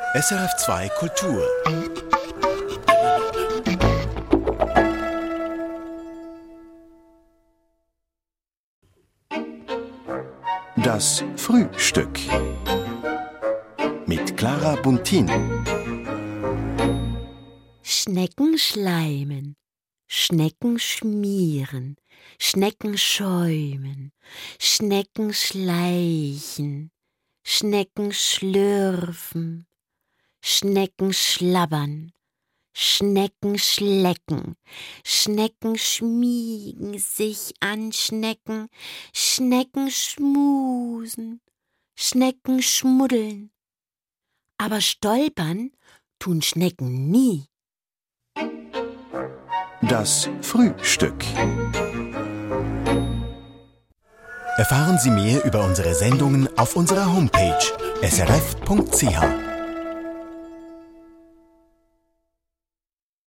SRF2 Kultur. Das Frühstück mit Clara Buntin. Schnecken schleimen, Schnecken schmieren, Schnecken schäumen, Schnecken schleichen, Schnecken schlürfen, Schnecken schlabbern, Schnecken schlecken, Schnecken schmiegen sich an Schnecken, Schnecken schmusen, Schnecken schmuddeln. Aber stolpern tun Schnecken nie. Das Frühstück. Erfahren Sie mehr über unsere Sendungen auf unserer Homepage srf.ch.